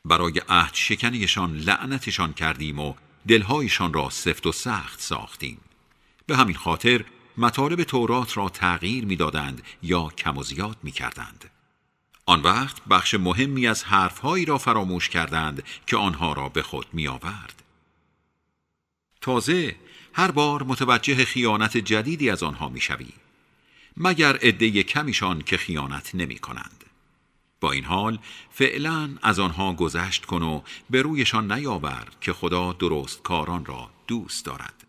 برای عهد شکنیشان لعنتشان کردیم و دلهایشان را سفت و سخت ساختیم. به همین خاطر مطالب تورات را تغییر می‌دادند یا کم و زیاد می‌کردند. آن وقت بخش مهمی از حرفهایی را فراموش کردند که آنها را به خود می‌آورد. تازه هر بار متوجه خیانت جدیدی از آنها می‌شوی، مگر عده کمیشان که خیانت نمی‌کنند. با این حال فعلا از آنها گذشت کن و به رویشان نیاور که خدا درست کاران را دوست دارد.